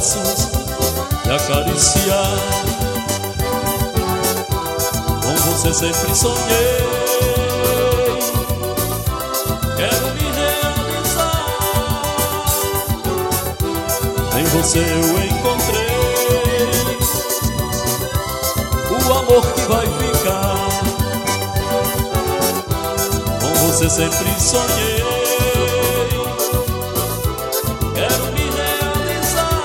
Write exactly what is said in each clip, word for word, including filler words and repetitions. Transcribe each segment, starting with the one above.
braços e acariciar. Com você sempre sonhei, quero me realizar. Em você eu encontrei o amor que vai ficar. Com você sempre sonhei, quero me realizar.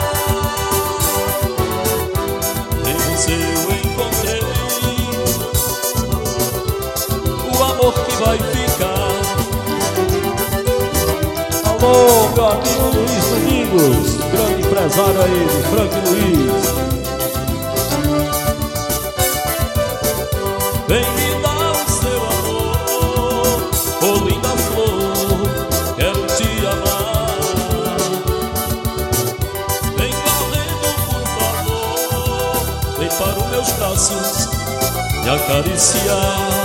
Em você eu encontrei o amor que vai ficar. Alô, meu amigo Luiz Domingos, grande empresário aí de Frank Luiz. Vem me dar o seu amor, oh linda flor, quero te amar. Vem correndo, por favor, vem para os meus braços me acariciar.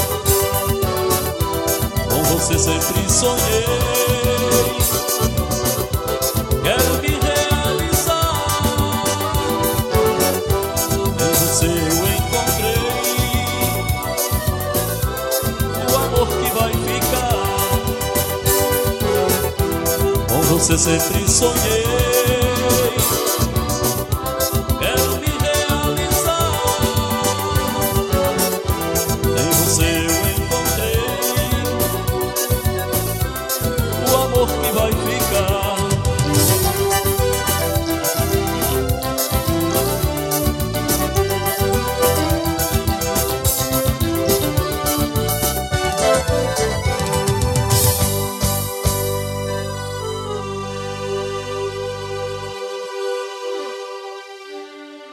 Com você sempre sonhei, quero me realizar. Em você eu encontrei o amor que vai ficar. Com você sempre sonhei, quero me realizar. Em você eu encontrei o amor que vai ficar.